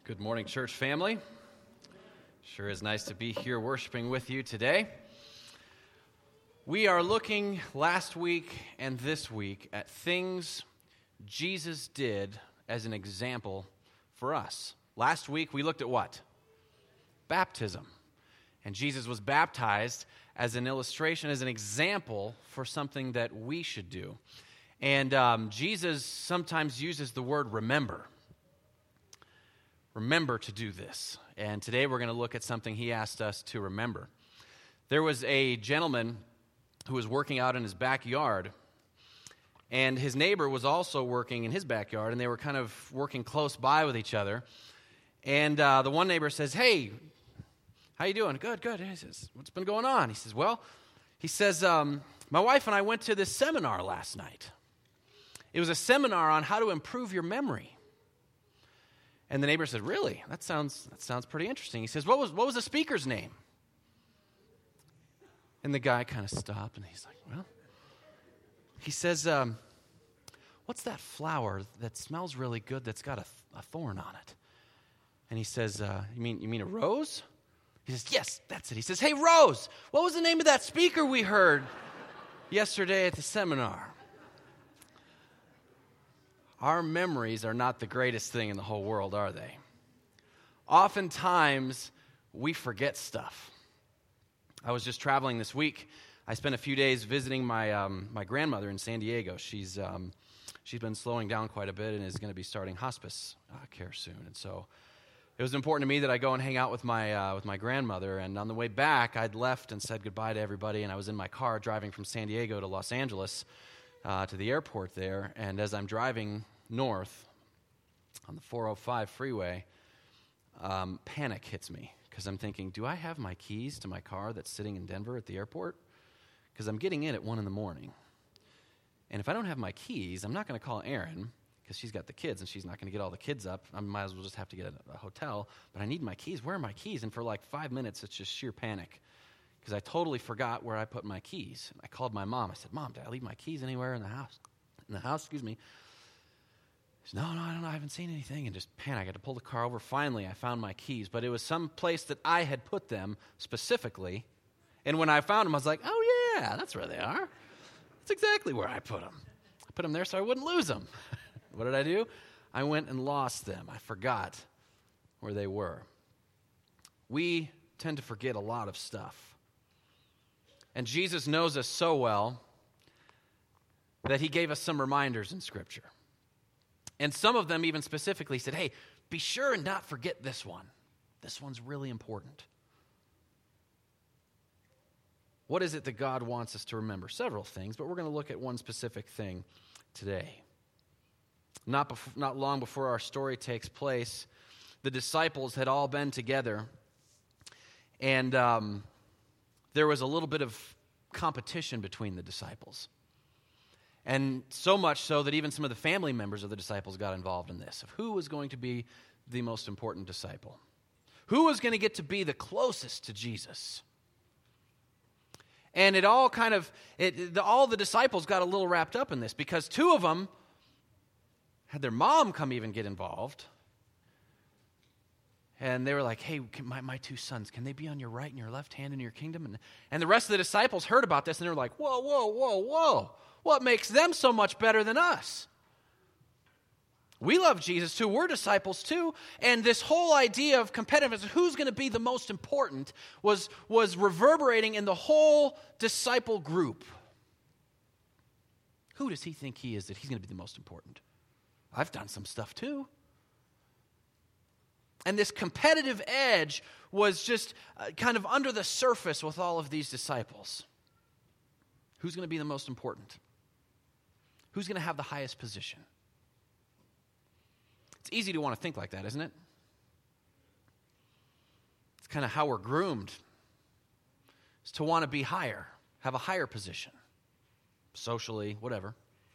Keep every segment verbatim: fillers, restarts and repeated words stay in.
Good morning, church family. Sure is nice to be here worshiping with you today. We are looking last week and this week at things Jesus did as an example for us. Last week we looked at what? Baptism. And Jesus was baptized as an illustration, as an example for something that we should do. And um, Jesus sometimes uses the word remember. Remember to do this. And today we're going to look at something he asked us to remember. There was a gentleman who was working out in his backyard, and his neighbor was also working in his backyard, and they were kind of working close by with each other. And uh, the one neighbor says, "Hey, how you doing?" "Good, good." He says, "What's been going on?" He says, "Well," he says, um, "my wife and I went to this seminar last night. It was a seminar on how to improve your memory." And the neighbor said, "Really? That sounds that sounds pretty interesting." He says, "What was what was the speaker's name?" And the guy kind of stopped, and he's like, "Well," he says, um, "what's that flower that smells really good that's got a, a thorn on it?" And he says, uh, "You mean you mean a rose?" He says, "Yes, that's it." He says, "Hey, Rose, what was the name of that speaker we heard yesterday at the seminar?" Our memories are not the greatest thing in the whole world, are they? Oftentimes, we forget stuff. I was just traveling this week. I spent a few days visiting my um, my grandmother in San Diego. She's um, she's been slowing down quite a bit and is going to be starting hospice uh, care soon. And so it was important to me that I go and hang out with my uh, with my grandmother. And on the way back, I'd left and said goodbye to everybody, and I was in my car driving from San Diego to Los Angeles. Uh, to the airport there, and as I'm driving north on the four oh five freeway, um, panic hits me, because I'm thinking, do I have my keys to my car that's sitting in Denver at the airport? Because I'm getting in at one in the morning. And if I don't have my keys, I'm not going to call Erin, because she's got the kids, and she's not going to get all the kids up. I might as well just have to get a, a hotel, but I need my keys. Where are my keys? And for like five minutes, it's just sheer panic, because I totally forgot where I put my keys. I called my mom. I said, "Mom, did I leave my keys anywhere in the house?" In the house, excuse me. She said, "No, no, I don't know. I haven't seen anything." And just panic. I had to pull the car over. Finally, I found my keys, but it was some place that I had put them specifically. And when I found them, I was like, "Oh, yeah, that's where they are. That's exactly where I put them. I put them there so I wouldn't lose them." What did I do? I went and lost them. I forgot where they were. We tend to forget a lot of stuff. And Jesus knows us so well that he gave us some reminders in Scripture. And some of them even specifically said, "Hey, be sure and not forget this one. This one's really important." What is it that God wants us to remember? Several things, but we're going to look at one specific thing today. Not, bef- not long before our story takes place, the disciples had all been together, and um, there was a little bit of competition between the disciples. And so much so that even some of the family members of the disciples got involved in this, of who was going to be the most important disciple. Who was going to get to be the closest to Jesus? And it all kind of, it, the, all the disciples got a little wrapped up in this, because two of them had their mom come even get involved. And they were like, "Hey, can my, my two sons, can they be on your right and your left hand in your kingdom?" And, and the rest of the disciples heard about this, and they were like, whoa, whoa, whoa, whoa. What makes them so much better than us? We love Jesus too. We're disciples too. And this whole idea of competitiveness, who's going to be the most important, was, was reverberating in the whole disciple group. Who does he think he is that he's going to be the most important? I've done some stuff too. And this competitive edge was just uh, kind of under the surface with all of these disciples. Who's going to be the most important? Who's going to have the highest position? It's easy to want to think like that, isn't it? It's kind of how we're groomed. It's to want to be higher, have a higher position, socially, whatever.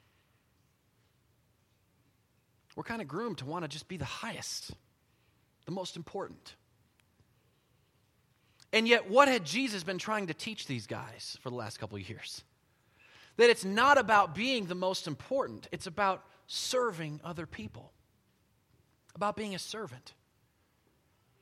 We're kind of groomed to want to just be the highest, the most important. And yet, what had Jesus been trying to teach these guys for the last couple of years? That it's not about being the most important. It's about serving other people, about being a servant.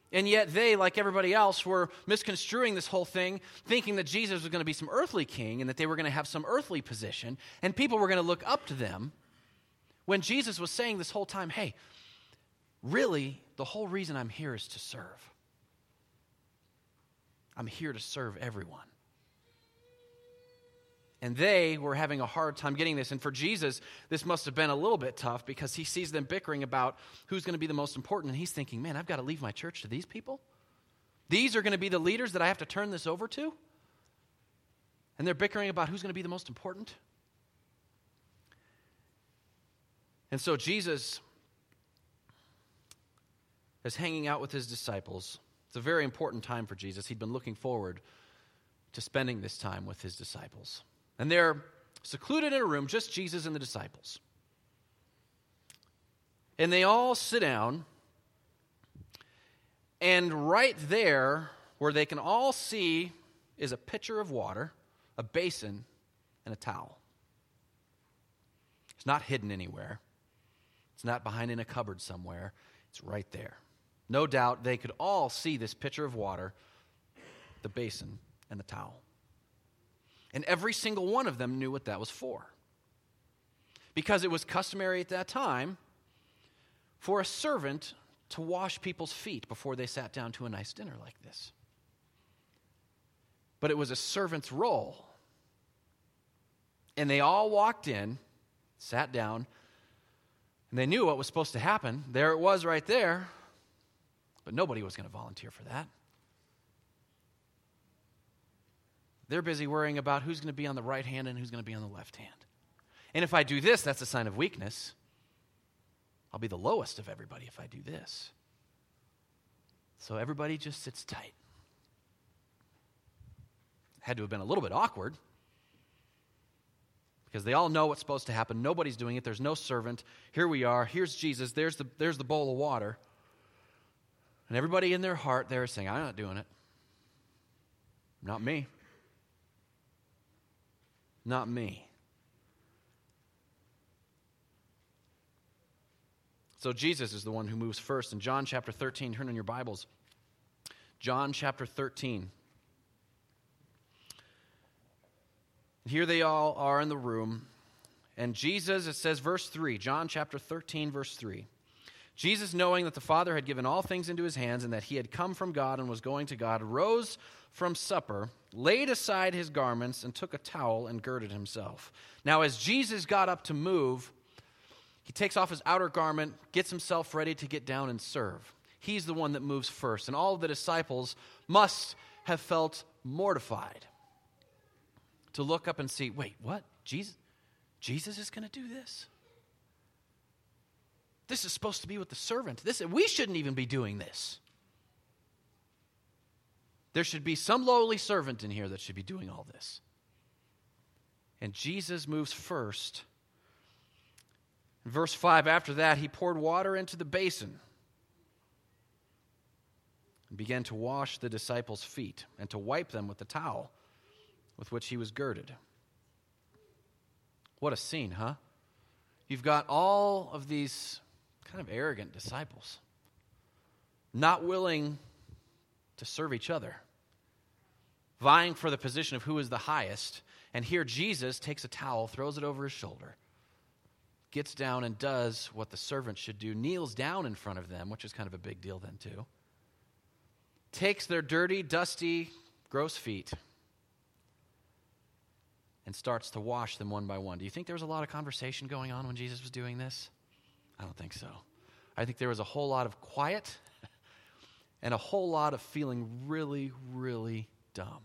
And yet they, like everybody else, were misconstruing this whole thing, thinking that Jesus was going to be some earthly king and that they were going to have some earthly position, and people were going to look up to them, when Jesus was saying this whole time, hey, really, the whole reason I'm here is to serve. I'm here to serve everyone. And they were having a hard time getting this. And for Jesus, this must have been a little bit tough because he sees them bickering about who's going to be the most important. And he's thinking, man, I've got to leave my church to these people? These are going to be the leaders that I have to turn this over to? And they're bickering about who's going to be the most important? And so Jesus is hanging out with his disciples. It's a very important time for Jesus. He'd been looking forward to spending this time with his disciples. And they're secluded in a room, just Jesus and the disciples. And they all sit down, and right there, where they can all see, is a pitcher of water, a basin, and a towel. It's not hidden anywhere. It's not behind in a cupboard somewhere. It's right there. No doubt they could all see this pitcher of water, the basin, and the towel. And every single one of them knew what that was for. Because it was customary at that time for a servant to wash people's feet before they sat down to a nice dinner like this. But it was a servant's role. And they all walked in, sat down, and they knew what was supposed to happen. There it was right there. But nobody was going to volunteer for that. They're busy worrying about who's going to be on the right hand and who's going to be on the left hand. And if I do this, that's a sign of weakness. I'll be the lowest of everybody if I do this. So everybody just sits tight. Had to have been a little bit awkward because they all know what's supposed to happen. Nobody's doing it. There's no servant. Here we are. Here's Jesus. There's the, there's the bowl of water. And everybody in their heart, they're saying, I'm not doing it. Not me. Not me. So Jesus is the one who moves first. In John chapter thirteen, turn in your Bibles. John chapter thirteen. Here they all are in the room. And Jesus, it says verse three, John chapter thirteen, verse three. Jesus, knowing that the Father had given all things into his hands and that he had come from God and was going to God, rose from supper, laid aside his garments, and took a towel and girded himself. Now, as Jesus got up to move, he takes off his outer garment, gets himself ready to get down and serve. He's the one that moves first. And all of the disciples must have felt mortified to look up and see, wait, what? Jesus, Jesus is going to do this? This is supposed to be with the servant. This, we shouldn't even be doing this. There should be some lowly servant in here that should be doing all this. And Jesus moves first. In verse five, after that, he poured water into the basin and began to wash the disciples' feet and to wipe them with the towel with which he was girded. What a scene, huh? You've got all of these kind of arrogant disciples, not willing to serve each other, vying for the position of who is the highest. And here Jesus takes a towel, throws it over his shoulder, gets down and does what the servant should do, kneels down in front of them, which is kind of a big deal then too, takes their dirty, dusty, gross feet and starts to wash them one by one. Do you think there was a lot of conversation going on when Jesus was doing this? I don't think so. I think there was a whole lot of quiet and a whole lot of feeling really, really dumb.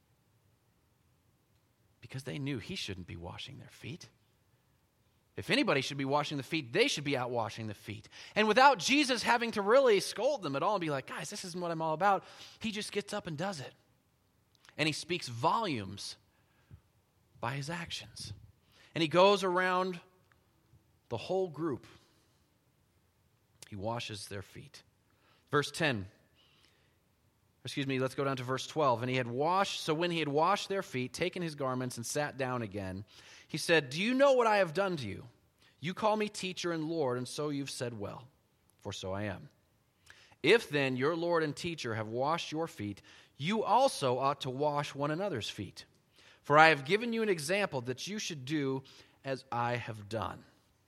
Because they knew he shouldn't be washing their feet. If anybody should be washing the feet, they should be out washing the feet. And without Jesus having to really scold them at all and be like, guys, this isn't what I'm all about, he just gets up and does it. And he speaks volumes by his actions. And he goes around the whole group. He washes their feet. Verse ten. Excuse me, let's go down to verse twelve. And he had washed, so when he had washed their feet, taken his garments, and sat down again, he said, do you know what I have done to you? You call me teacher and Lord, and so you've said well, for so I am. If then your Lord and teacher have washed your feet, you also ought to wash one another's feet. For I have given you an example that you should do as I have done.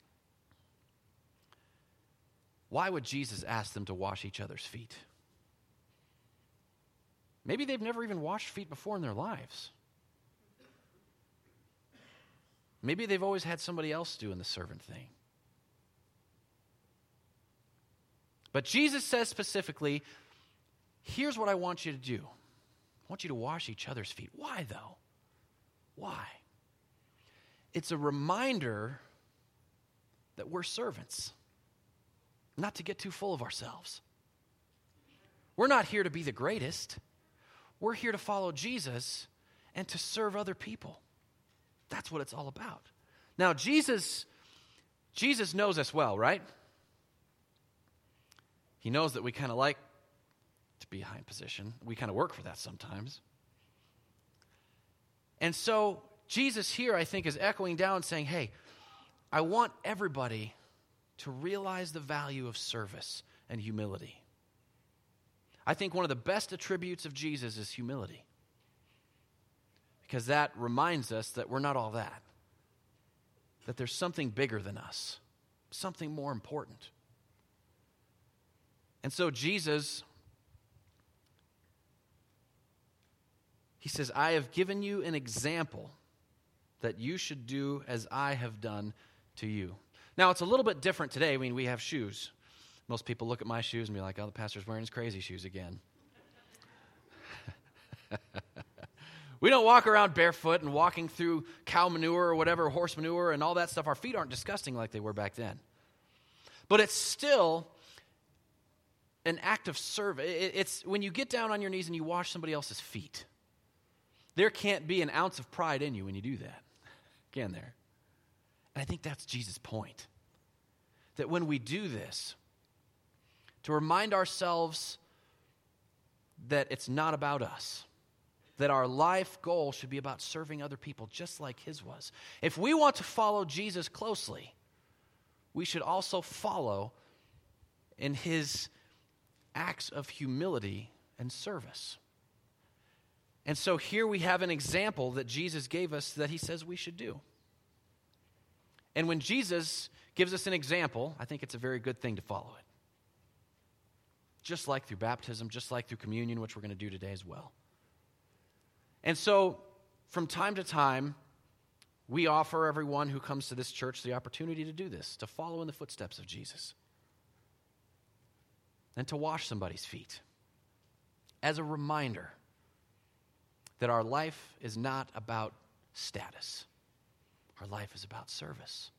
Why would Jesus ask them to wash each other's feet? Maybe they've never even washed feet before in their lives. Maybe they've always had somebody else doing the servant thing. But Jesus says specifically, here's what I want you to do. I want you to wash each other's feet. Why, though? Why? It's a reminder that we're servants, not to get too full of ourselves. We're not here to be the greatest. We're here to follow Jesus and to serve other people. That's what it's all about. Now, Jesus, Jesus knows us well, right? He knows that we kind of like to be high in position. We kind of work for that sometimes. And so Jesus here, I think, is echoing down saying, hey, I want everybody to realize the value of service and humility. I think one of the best attributes of Jesus is humility, because that reminds us that we're not all that, that there's something bigger than us, something more important. And so Jesus, he says, I have given you an example that you should do as I have done to you. Now, it's a little bit different today. I mean, we have shoes. Most people look at my shoes and be like, oh, the pastor's wearing his crazy shoes again. We don't walk around barefoot and walking through cow manure or whatever, horse manure and all that stuff. Our feet aren't disgusting like they were back then. But it's still an act of service. It's when you get down on your knees and you wash somebody else's feet. There can't be an ounce of pride in you when you do that. Can there? And I think that's Jesus' point. That when we do this, to remind ourselves that it's not about us, that our life goal should be about serving other people just like his was. If we want to follow Jesus closely, we should also follow in his acts of humility and service. And so here we have an example that Jesus gave us that he says we should do. And when Jesus gives us an example, I think it's a very good thing to follow it. Just like through baptism, just like through communion, which we're going to do today as well. And so, from time to time, we offer everyone who comes to this church the opportunity to do this, to follow in the footsteps of Jesus, and to wash somebody's feet as a reminder that our life is not about status. Our life is about service.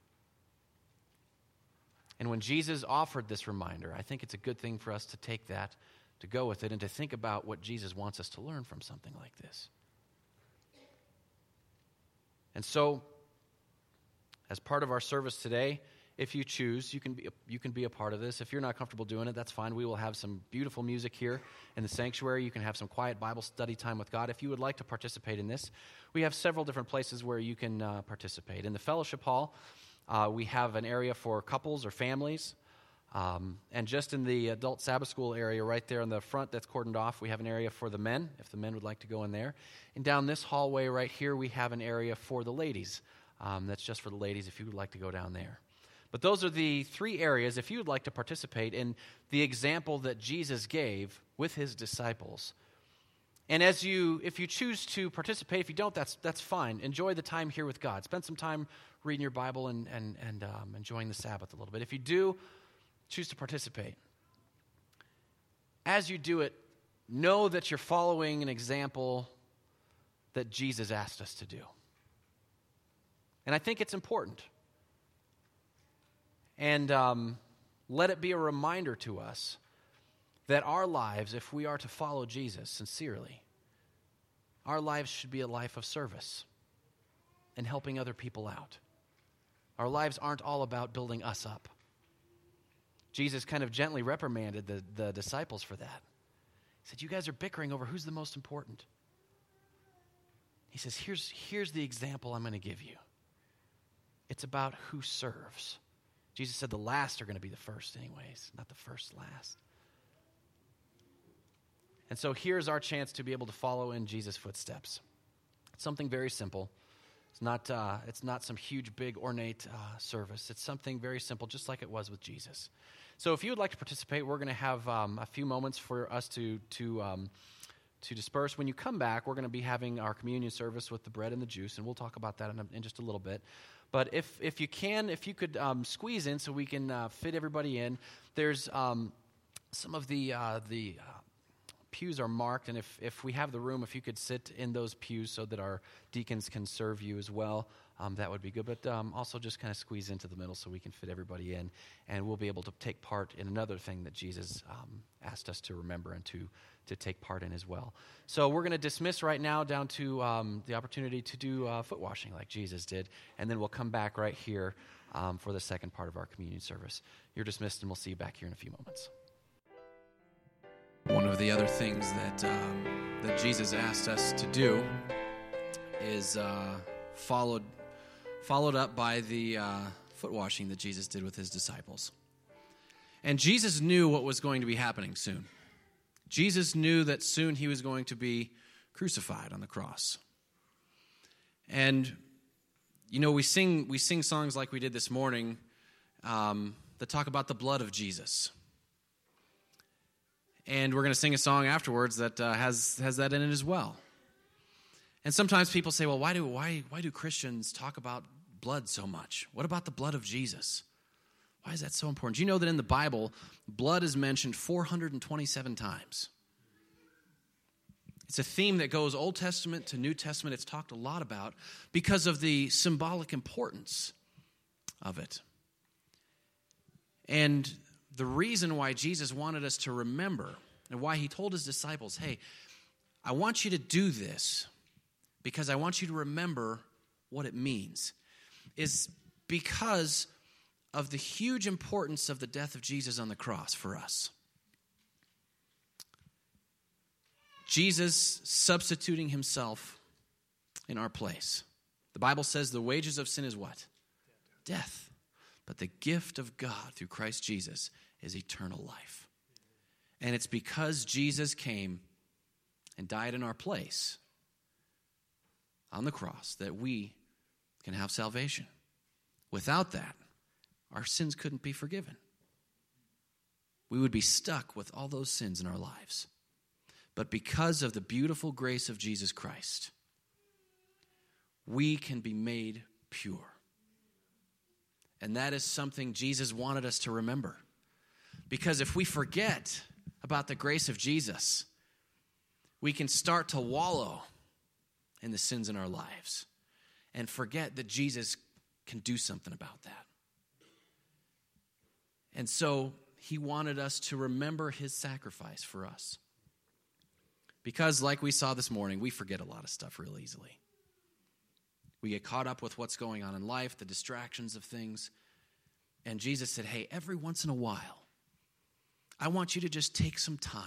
And when Jesus offered this reminder, I think it's a good thing for us to take that, to go with it, and to think about what Jesus wants us to learn from something like this. And so, as part of our service today, if you choose, you can be a, you can be a part of this. If you're not comfortable doing it, that's fine. We will have some beautiful music here in the sanctuary. You can have some quiet Bible study time with God. If you would like to participate in this, we have several different places where you can uh, participate. In the fellowship hall, uh, we have an area for couples or families. Um, and just in the adult Sabbath school area right there in the front that's cordoned off, we have an area for the men, if the men would like to go in there. And down this hallway right here, we have an area for the ladies. Um, that's just for the ladies if you would like to go down there. But those are the three areas, if you would like to participate in the example that Jesus gave with his disciples. And as you, if you choose to participate, if you don't, that's that's fine. Enjoy the time here with God. Spend some time reading your Bible and, and, and um, enjoying the Sabbath a little bit. If you do choose to participate, as you do it, know that you're following an example that Jesus asked us to do. And I think it's important. And um, let it be a reminder to us that our lives, if we are to follow Jesus sincerely, our lives should be a life of service and helping other people out. Our lives aren't all about building us up. Jesus kind of gently reprimanded the, the disciples for that. He said, you guys are bickering over who's the most important. He says, here's, here's the example I'm going to give you. It's about who serves. Jesus said the last are going to be the first anyways, not the first last. And so here's our chance to be able to follow in Jesus' footsteps. It's something very simple. It's not, uh, it's not some huge, big, ornate uh, service. It's something very simple, just like it was with Jesus. So if you would like to participate, we're going to have um, a few moments for us to to um, to disperse. When you come back, we're going to be having our communion service with the bread and the juice, and we'll talk about that in, a, in just a little bit. But if if you can, if you could um, squeeze in so we can uh, fit everybody in, there's um, some of the uh, the uh, pews are marked, and if, if we have the room, if you could sit in those pews so that our deacons can serve you as well, um, that would be good. But um, also just kind of squeeze into the middle so we can fit everybody in, and we'll be able to take part in another thing that Jesus um, asked us to remember and to, to take part in as well. So we're going to dismiss right now down to um, the opportunity to do uh, foot washing like Jesus did, and then we'll come back right here um, for the second part of our communion service. You're dismissed, and we'll see you back here in a few moments. One of the other things that um, that Jesus asked us to do is uh, followed followed up by the uh, foot washing that Jesus did with his disciples. And Jesus knew what was going to be happening soon. Jesus knew that soon he was going to be crucified on the cross. And you know, we sing we sing songs like we did this morning um, that talk about the blood of Jesus. And we're going to sing a song afterwards that uh, has has that in it as well. And sometimes people say, well, why do why why do Christians talk about blood so much? What about the blood of Jesus? Why is that so important? Do you know that in the Bible, blood is mentioned four hundred twenty-seven times? It's a theme that goes Old Testament to New Testament. It's talked a lot about because of the symbolic importance of it. And the reason why Jesus wanted us to remember and why he told his disciples, hey, I want you to do this because I want you to remember what it means, is because of the huge importance of the death of Jesus on the cross for us. Jesus substituting himself in our place. The Bible says the wages of sin is what? Death. But the gift of God through Christ Jesus is eternal life. And it's because Jesus came and died in our place on the cross that we can have salvation. Without that, our sins couldn't be forgiven. We would be stuck with all those sins in our lives. But because of the beautiful grace of Jesus Christ, we can be made pure. And that is something Jesus wanted us to remember. Because if we forget about the grace of Jesus, we can start to wallow in the sins in our lives and forget that Jesus can do something about that. And so he wanted us to remember his sacrifice for us. Because like we saw this morning, we forget a lot of stuff real easily. We get caught up with what's going on in life, the distractions of things. And Jesus said, hey, every once in a while, I want you to just take some time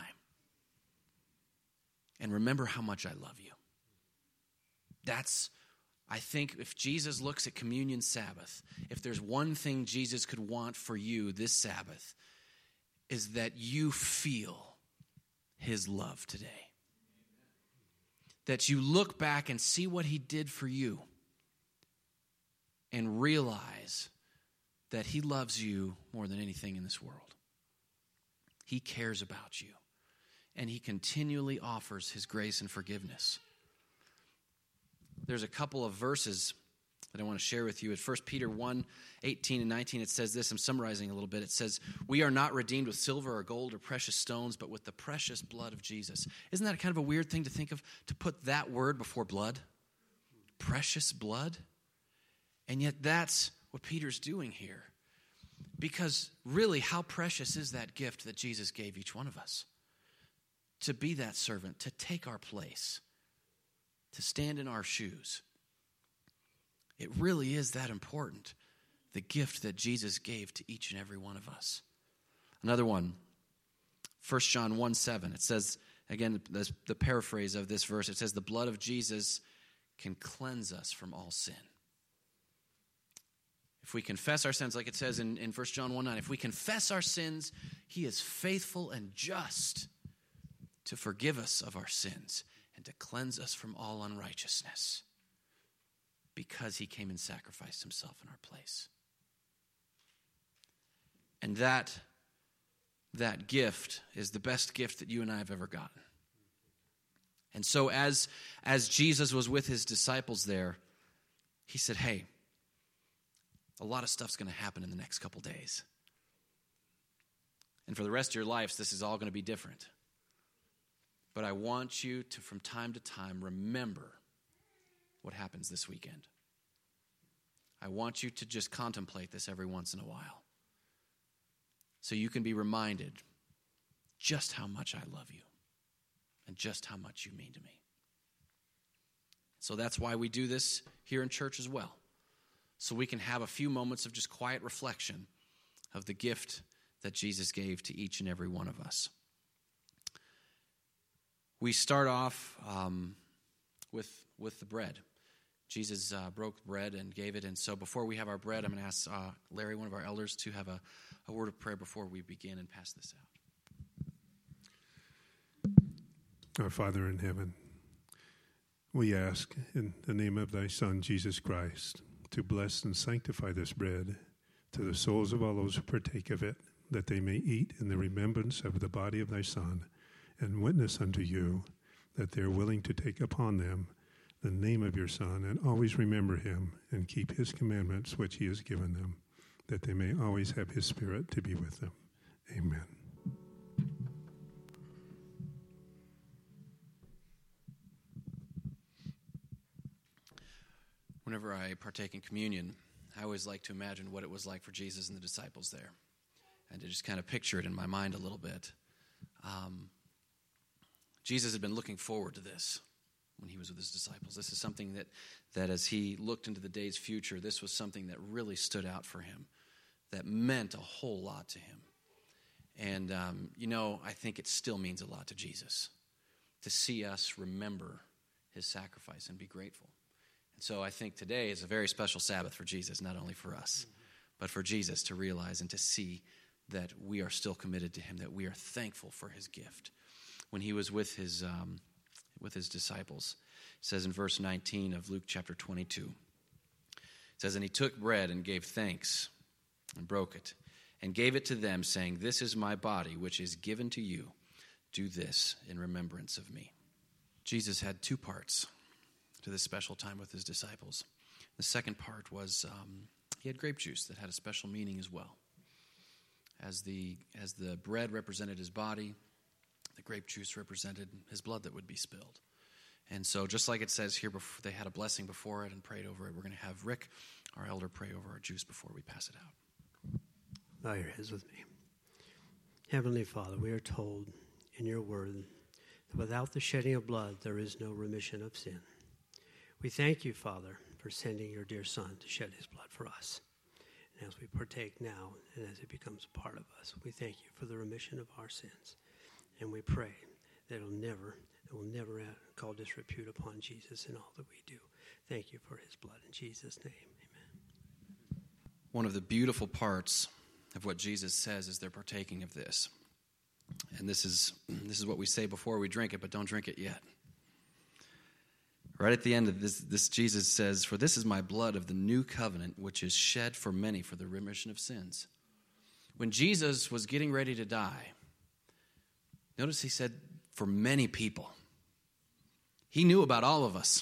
and remember how much I love you. That's, I think, if Jesus looks at Communion Sabbath, if there's one thing Jesus could want for you this Sabbath, is that you feel his love today. That you look back and see what he did for you and realize that he loves you more than anything in this world. He cares about you, and he continually offers his grace and forgiveness. There's a couple of verses that I want to share with you. At First Peter one, eighteen and nineteen, it says this. I'm summarizing a little bit. It says, we are not redeemed with silver or gold or precious stones, but with the precious blood of Jesus. Isn't that kind of a weird thing to think of, to put that word before blood? Precious blood? And yet that's what Peter's doing here. Because really, how precious is that gift that Jesus gave each one of us? To be that servant, to take our place, to stand in our shoes. It really is that important, the gift that Jesus gave to each and every one of us. Another one, First John one seven, it says, again, the, the paraphrase of this verse, it says, the blood of Jesus can cleanse us from all sin. If we confess our sins, like it says in, in First John one nine, if we confess our sins, he is faithful and just to forgive us of our sins and to cleanse us from all unrighteousness, because he came and sacrificed himself in our place. And that, that gift is the best gift that you and I have ever gotten. And so as, as Jesus was with his disciples there, he said, hey, a lot of stuff's going to happen in the next couple days. And for the rest of your lives, this is all going to be different. But I want you to, from time to time, remember what happens this weekend. I want you to just contemplate this every once in a while, so you can be reminded just how much I love you and just how much you mean to me. So that's why we do this here in church as well, so we can have a few moments of just quiet reflection of the gift that Jesus gave to each and every one of us. We start off um, with, with the bread. Jesus uh, broke bread and gave it. And so before we have our bread, I'm going to ask uh, Larry, one of our elders, to have a, a word of prayer before we begin and pass this out. Our Father in heaven, we ask in the name of thy Son, Jesus Christ, to bless and sanctify this bread to the souls of all those who partake of it, that they may eat in the remembrance of the body of thy Son, and witness unto you that they are willing to take upon them the name of your Son, and always remember him and keep his commandments which he has given them, that they may always have his Spirit to be with them. Amen. Whenever I partake in communion, I always like to imagine what it was like for Jesus and the disciples there, and to just kind of picture it in my mind a little bit. Um, Jesus had been looking forward to this when he was with his disciples. This is something that, that as he looked into the day's future, this was something that really stood out for him, that meant a whole lot to him. And, um, you know, I think it still means a lot to Jesus to see us remember his sacrifice and be grateful. And so I think today is a very special Sabbath for Jesus, not only for us, mm-hmm. but for Jesus to realize and to see that we are still committed to him, that we are thankful for his gift. When he was with his um, with his disciples, it says in verse nineteen of Luke chapter twenty-two, it says, and he took bread and gave thanks and broke it and gave it to them, saying, this is my body, which is given to you. Do this in remembrance of me. Jesus had two parts to this special time with his disciples. The second part was um, he had grape juice that had a special meaning as well. As the as the bread represented his body, the grape juice represented his blood that would be spilled. And so just like it says here, before, they had a blessing before it and prayed over it. We're going to have Rick, our elder, pray over our juice before we pass it out. Bow your heads with me. Heavenly Father, we are told in your word that without the shedding of blood, there is no remission of sin. We thank you, Father, for sending your dear Son to shed his blood for us. And as we partake now and as it becomes a part of us, we thank you for the remission of our sins. And we pray that it'll never, it will never call disrepute upon Jesus in all that we do. Thank you for his blood. In Jesus' name, amen. One of the beautiful parts of what Jesus says as they're partaking of this, and this is this is what we say before we drink it, but don't drink it yet. Right at the end of this, this Jesus says, for this is my blood of the new covenant, which is shed for many for the remission of sins. When Jesus was getting ready to die, notice he said, for many people. He knew about all of us.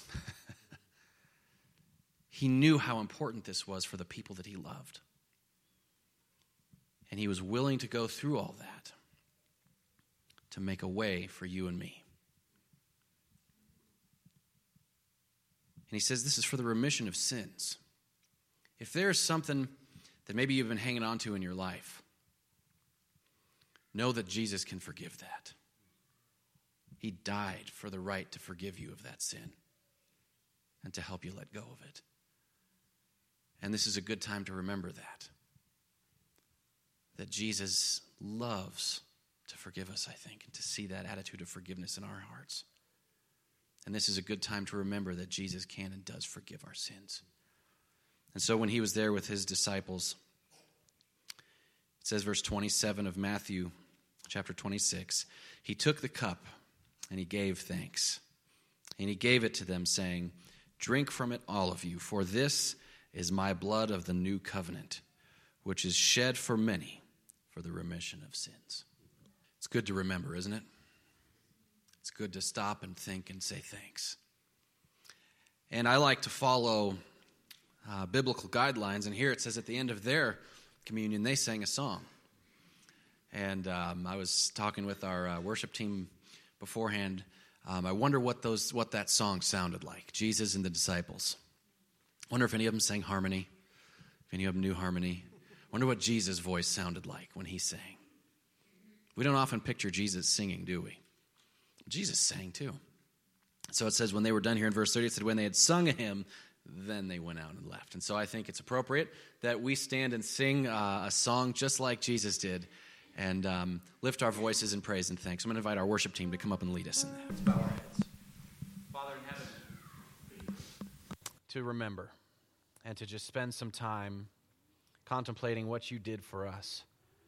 He knew how important this was for the people that he loved. And he was willing to go through all that to make a way for you and me. And he says this is for the remission of sins. If there's something that maybe you've been hanging on to in your life, know that Jesus can forgive that. He died for the right to forgive you of that sin and to help you let go of it. And this is a good time to remember that. That Jesus loves to forgive us, I think, and to see that attitude of forgiveness in our hearts. And this is a good time to remember that Jesus can and does forgive our sins. And so when he was there with his disciples, it says verse twenty-seven of Matthew chapter twenty-six, he took the cup and he gave thanks. And he gave it to them, saying, "Drink from it, all of you, for this is my blood of the new covenant, which is shed for many for the remission of sins." It's good to remember, isn't it? It's good to stop and think and say thanks. And I like to follow uh, biblical guidelines, and here it says at the end of their communion, they sang a song. And um, I was talking with our uh, worship team beforehand. Um, I wonder what those what that song sounded like, Jesus and the disciples. I wonder if any of them sang harmony, if any of them knew harmony. I wonder what Jesus' voice sounded like when he sang. We don't often picture Jesus singing, do we? Jesus sang too. So it says when they were done here in verse thirty, it said when they had sung a hymn, then they went out and left. And so I think it's appropriate that we stand and sing uh, a song just like Jesus did and um, lift our voices in praise and thanks. I'm going to invite our worship team to come up and lead us in that. Let's bow our heads. Father in heaven, to remember and to just spend some time contemplating what you did for us.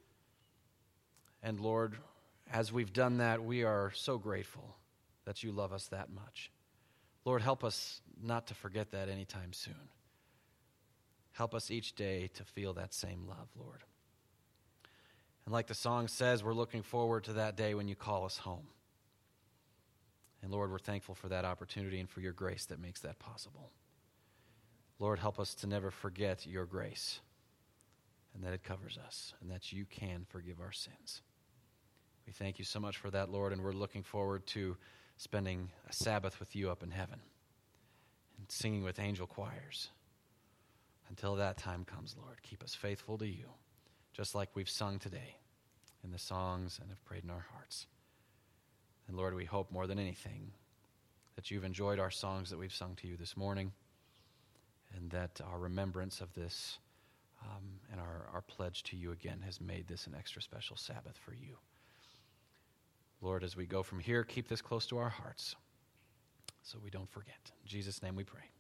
And Lord, as we've done that, we are so grateful that you love us that much. Lord, help us not to forget that anytime soon. Help us each day to feel that same love, Lord. And like the song says, we're looking forward to that day when you call us home. And Lord, we're thankful for that opportunity and for your grace that makes that possible. Lord, help us to never forget your grace and that it covers us and that you can forgive our sins. We thank you so much for that, Lord, and we're looking forward to spending a Sabbath with you up in heaven and singing with angel choirs. Until that time comes, Lord, keep us faithful to you, just like we've sung today in the songs and have prayed in our hearts. And Lord, we hope more than anything that you've enjoyed our songs that we've sung to you this morning and that our remembrance of this um, and our, our pledge to you again has made this an extra special Sabbath for you. Lord, as we go from here, keep this close to our hearts so we don't forget. In Jesus' name we pray.